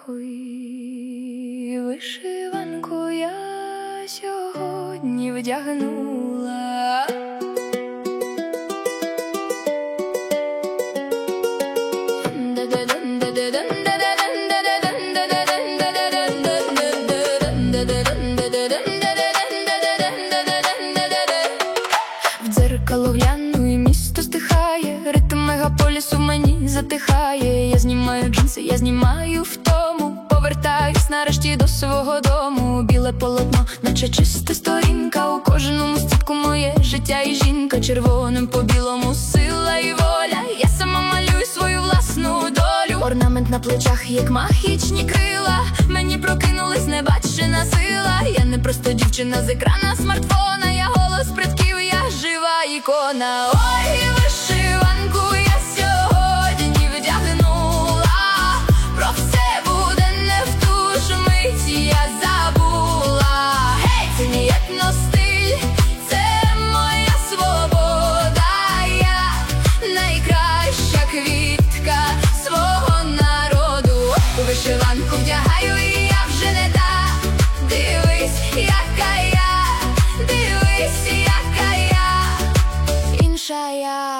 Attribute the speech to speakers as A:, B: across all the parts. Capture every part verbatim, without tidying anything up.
A: Ой, вишиванку я сьогодні вдягнула. В дзеркало гляну і місто стихає, ритм мегаполісу в мені затихає. Я знімаю джинси, я знімаю втому, повертаюсь нарешті до свого дому. Біле полотно, наче чиста сторінка, у кожному стітку моє життя і жінка. Червоним по білому сила і воля, я сама малюю свою власну долю. Орнамент на плечах, як магічні крила, мені прокинулась небачена сила. Я не просто дівчина з екрана смартфона, я голос предків, я жива ікона. Ой, вишиванку я сьогодні вдягнула, про все буде не в ту ж мить я забула. Гей, це не етностиль, це моя свобода, я найкраща квітка свого народу. Вишиванку вдягаю і я вже не та, дивись, яка я, дивись, яка я, інша я.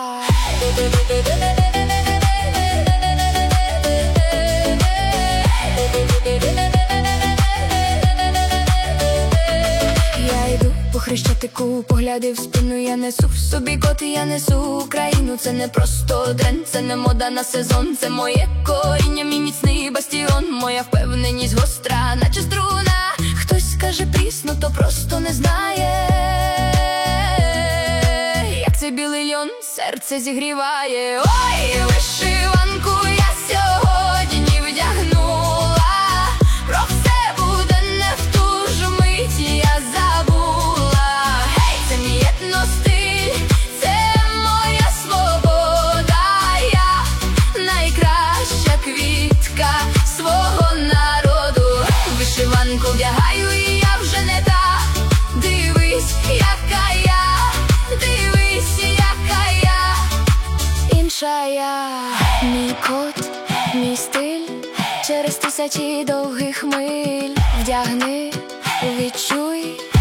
A: Я йду по Хрещатику, погляди в спину, я несу в собі кот, і я несу Україну. Це не просто тренд, це не мода на сезон, це моє коріння, мій міцний бастіон. Моя впевненість гостра, наче струна. Хтось скаже прісно, то просто не знає, як цей білий льон серце зігріває. Ой, вишиванку я сьогодні вдягнула, про все буде не в ту ж мить я забула. Гей, це мій етностиль, це моя свобода, я найкраща квітка свого народу. Вишиванку вдягаю і я вже не та, дивись, яка я, дивись, яка я, інша я. Мій код, мій стиль, через тисячі довгих миль. Вдягни, відчуй,